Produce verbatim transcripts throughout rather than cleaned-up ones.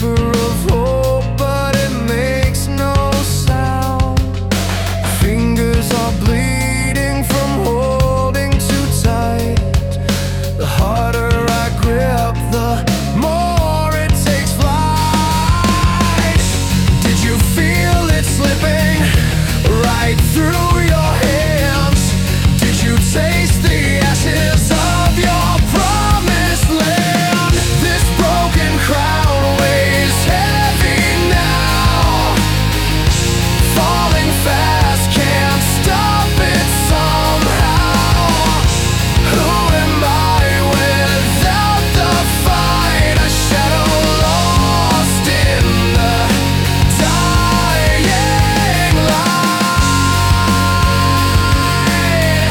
glimmer of hope, but it makes no sound. Fingers are bleeding from holding too tight. The harder I grip, the more it takes flight. Did you feel it slipping right through your hands? Did you taste the ashes of your promised land? This broken crown weighs heavy now, falling fast, can't stop it somehow. Who am I without the fight? A shadow lost in the dying light.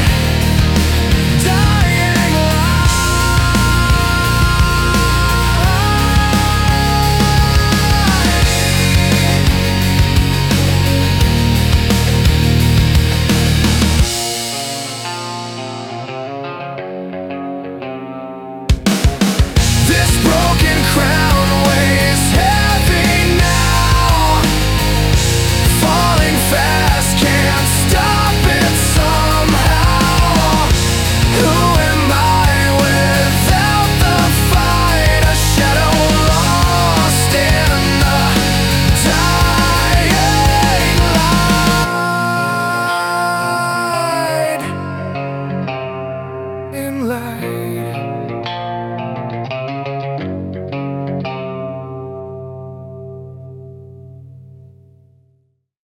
Dying This broken crown weighs heavy now, falling fast, can't stop it somehow. Who am I without the fight? A shadow lost in the dying light. In light.